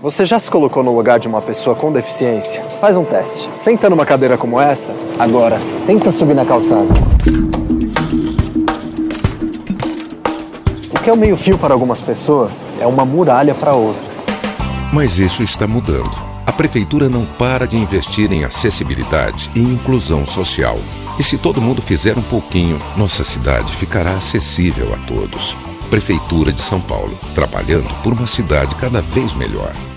Você já se colocou no lugar de uma pessoa com deficiência? Faz um teste. Senta numa cadeira como essa. Agora, tenta subir na calçada. O que é um meio-fio para algumas pessoas é uma muralha para outras. Mas isso está mudando. A Prefeitura não para de investir em acessibilidade e inclusão social. E se todo mundo fizer um pouquinho, nossa cidade ficará acessível a todos. Prefeitura de São Paulo, trabalhando por uma cidade cada vez melhor.